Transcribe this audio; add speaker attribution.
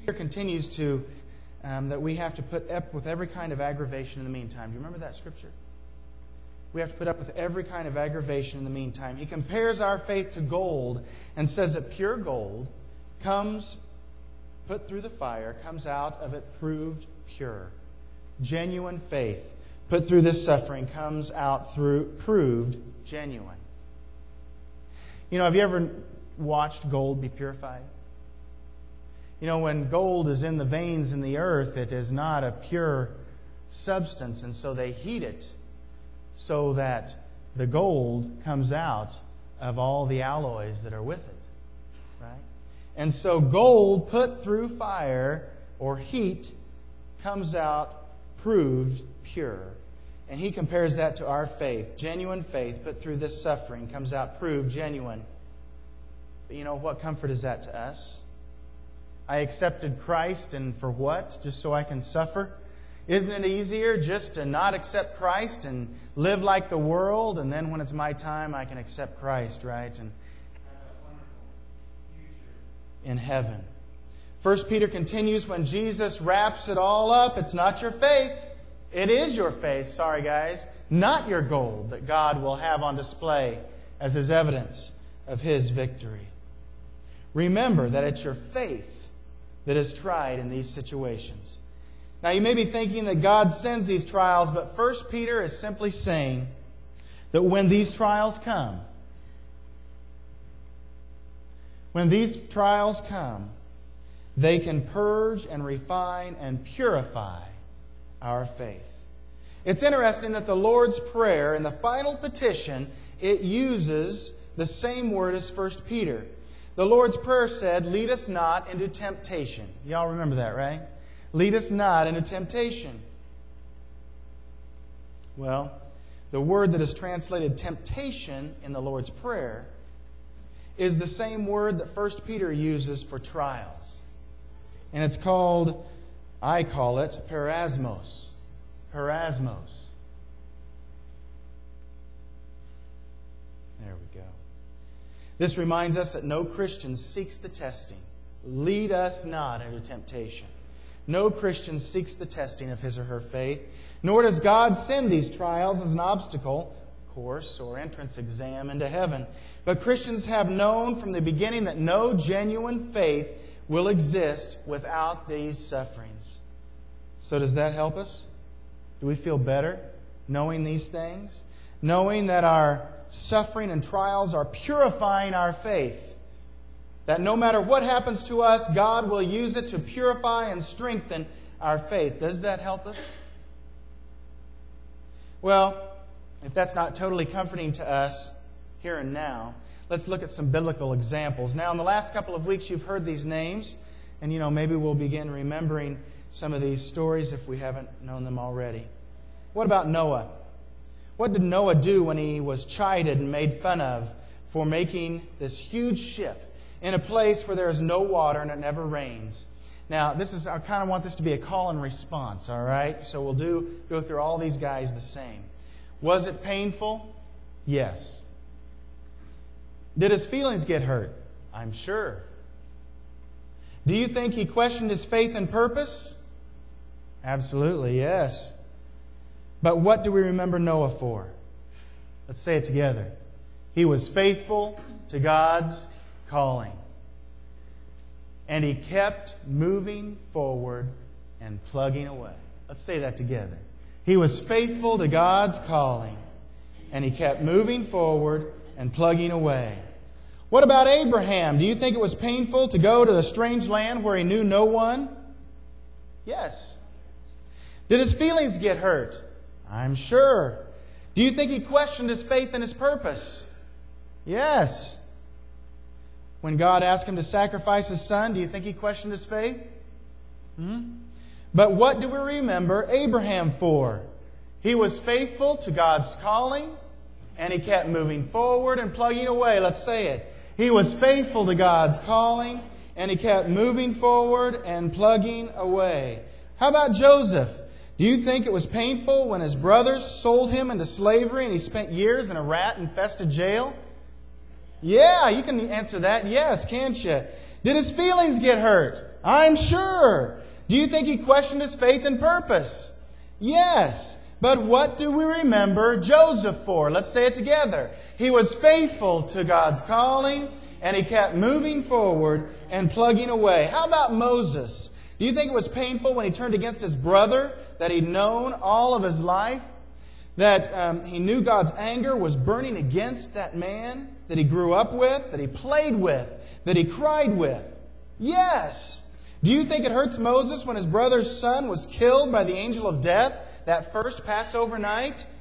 Speaker 1: Peter continues to, that we have to put up with every kind of aggravation in the meantime. Do you remember that scripture? We have to put up with every kind of aggravation in the meantime. He compares our faith to gold and says that pure gold comes, put through the fire, comes out of it proved pure. Genuine faith, put through this suffering, comes out through proved genuine. You know, have you ever watched gold be purified? You know, when gold is in the veins in the earth, it is not a pure substance, and so they heat it so that the gold comes out of all the alloys that are with it. Right? And so gold put through fire or heat comes out proved pure. And he compares that to our faith. Genuine faith put through this suffering comes out proved genuine. But you know, what comfort is that to us? I accepted Christ, and for what? Just so I can suffer? Isn't it easier just to not accept Christ and live like the world, and then when it's my time, I can accept Christ, right? And have a wonderful future in heaven. 1 Peter continues, when Jesus wraps it all up, it's not your faith. It is your faith, sorry guys, not your gold that God will have on display as His evidence of His victory. Remember that it's your faith that is tried in these situations. Now you may be thinking that God sends these trials, but 1 Peter is simply saying that when these trials come, they can purge and refine and purify our faith. It's interesting that the Lord's Prayer, in the final petition, it uses the same word as 1 Peter. The Lord's Prayer said, lead us not into temptation. Y'all remember that, right? Lead us not into temptation. Well, the word that is translated temptation in the Lord's Prayer is the same word that 1 Peter uses for trials. And it's called, I call it, peirasmos. Peirasmos. There we go. This reminds us that no Christian seeks the testing. Lead us not into temptation. No Christian seeks the testing of his or her faith, nor does God send these trials as an obstacle, course, or entrance exam into heaven. But Christians have known from the beginning that no genuine faith will exist without these sufferings. So does that help us? Do we feel better knowing these things? Knowing that our suffering and trials are purifying our faith. That no matter what happens to us, God will use it to purify and strengthen our faith. Does that help us? Well, if that's not totally comforting to us here and now, let's look at some biblical examples. Now, in the last couple of weeks, you've heard these names, and maybe we'll begin remembering some of these stories if we haven't known them already. What about Noah? What did Noah do when he was chided and made fun of for making this huge ship in a place where there is no water and it never rains? Now, I kind of want this to be a call and response, all right? So we'll go through all these guys the same. Was it painful? Yes. Did his feelings get hurt? I'm sure. Do you think he questioned his faith and purpose? Absolutely, yes. But what do we remember Noah for? Let's say it together. He was faithful to God's calling. And he kept moving forward and plugging away. Let's say that together. He was faithful to God's calling. And he kept moving forward and plugging away. What about Abraham? Do you think it was painful to go to a strange land where he knew no one? Yes. Did his feelings get hurt? I'm sure. Do you think he questioned his faith and his purpose? Yes. When God asked him to sacrifice his son, do you think he questioned his faith? But what do we remember Abraham for? He was faithful to God's calling, and he kept moving forward and plugging away. Let's say it. He was faithful to God's calling, and he kept moving forward and plugging away. How about Joseph? Do you think it was painful when his brothers sold him into slavery and he spent years in a rat-infested jail? Yeah, you can answer that. Yes, can't you? Did his feelings get hurt? I'm sure. Do you think he questioned his faith and purpose? Yes. But what do we remember Joseph for? Let's say it together. He was faithful to God's calling, and he kept moving forward and plugging away. How about Moses? Do you think it was painful when he turned against his brother that he'd known all of his life? That he knew God's anger was burning against that man that he grew up with, that he played with, that he cried with? Yes. Do you think it hurts Moses when his brother's son was killed by the angel of death that first Passover night?